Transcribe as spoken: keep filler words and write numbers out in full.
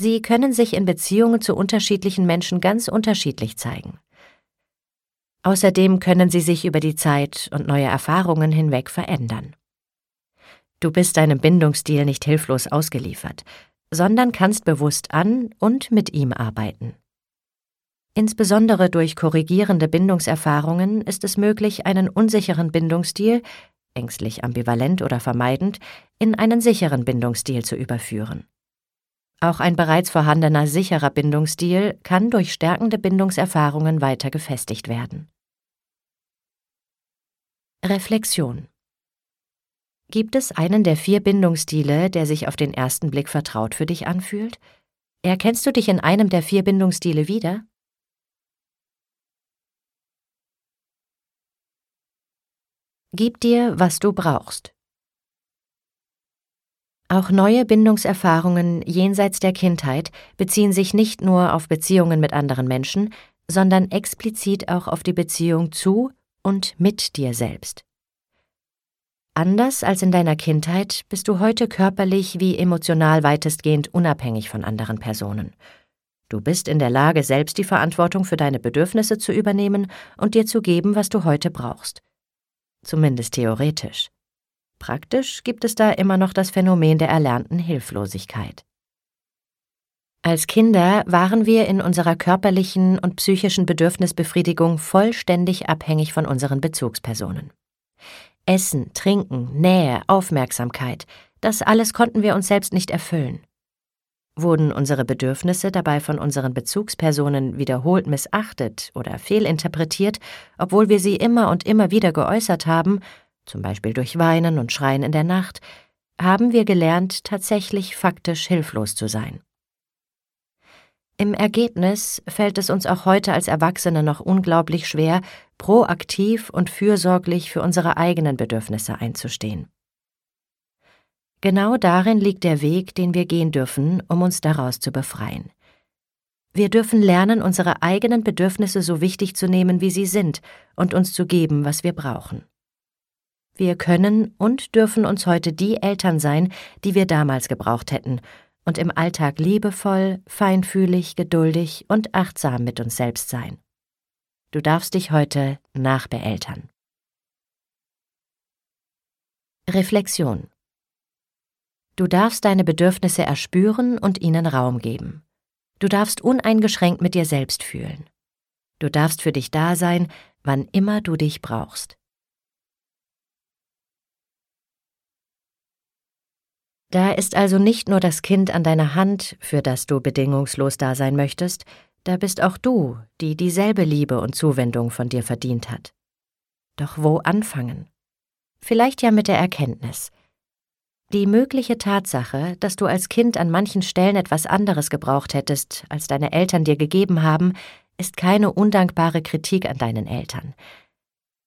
Sie können sich in Beziehungen zu unterschiedlichen Menschen ganz unterschiedlich zeigen. Außerdem können sie sich über die Zeit und neue Erfahrungen hinweg verändern. Du bist deinem Bindungsstil nicht hilflos ausgeliefert, sondern kannst bewusst an und mit ihm arbeiten. Insbesondere durch korrigierende Bindungserfahrungen ist es möglich, einen unsicheren Bindungsstil, ängstlich, ambivalent oder vermeidend, in einen sicheren Bindungsstil zu überführen. Auch ein bereits vorhandener sicherer Bindungsstil kann durch stärkende Bindungserfahrungen weiter gefestigt werden. Reflexion. Gibt es einen der vier Bindungsstile, der sich auf den ersten Blick vertraut für dich anfühlt? Erkennst du dich in einem der vier Bindungsstile wieder? Gib dir, was du brauchst. Auch neue Bindungserfahrungen jenseits der Kindheit beziehen sich nicht nur auf Beziehungen mit anderen Menschen, sondern explizit auch auf die Beziehung zu und mit dir selbst. Anders als in deiner Kindheit bist du heute körperlich wie emotional weitestgehend unabhängig von anderen Personen. Du bist in der Lage, selbst die Verantwortung für deine Bedürfnisse zu übernehmen und dir zu geben, was du heute brauchst. Zumindest theoretisch. Praktisch gibt es da immer noch das Phänomen der erlernten Hilflosigkeit. Als Kinder waren wir in unserer körperlichen und psychischen Bedürfnisbefriedigung vollständig abhängig von unseren Bezugspersonen. Essen, Trinken, Nähe, Aufmerksamkeit, das alles konnten wir uns selbst nicht erfüllen. Wurden unsere Bedürfnisse dabei von unseren Bezugspersonen wiederholt missachtet oder fehlinterpretiert, obwohl wir sie immer und immer wieder geäußert haben, zum Beispiel durch Weinen und Schreien in der Nacht, haben wir gelernt, tatsächlich faktisch hilflos zu sein. Im Ergebnis fällt es uns auch heute als Erwachsene noch unglaublich schwer, proaktiv und fürsorglich für unsere eigenen Bedürfnisse einzustehen. Genau darin liegt der Weg, den wir gehen dürfen, um uns daraus zu befreien. Wir dürfen lernen, unsere eigenen Bedürfnisse so wichtig zu nehmen, wie sie sind, und uns zu geben, was wir brauchen. Wir können und dürfen uns heute die Eltern sein, die wir damals gebraucht hätten, und im Alltag liebevoll, feinfühlig, geduldig und achtsam mit uns selbst sein. Du darfst dich heute nachbeeltern. Reflexion. Du darfst deine Bedürfnisse erspüren und ihnen Raum geben. Du darfst uneingeschränkt mit dir selbst fühlen. Du darfst für dich da sein, wann immer du dich brauchst. Da ist also nicht nur das Kind an deiner Hand, für das du bedingungslos da sein möchtest, da bist auch du, die dieselbe Liebe und Zuwendung von dir verdient hat. Doch wo anfangen? Vielleicht ja mit der Erkenntnis. Die mögliche Tatsache, dass du als Kind an manchen Stellen etwas anderes gebraucht hättest, als deine Eltern dir gegeben haben, ist keine undankbare Kritik an deinen Eltern.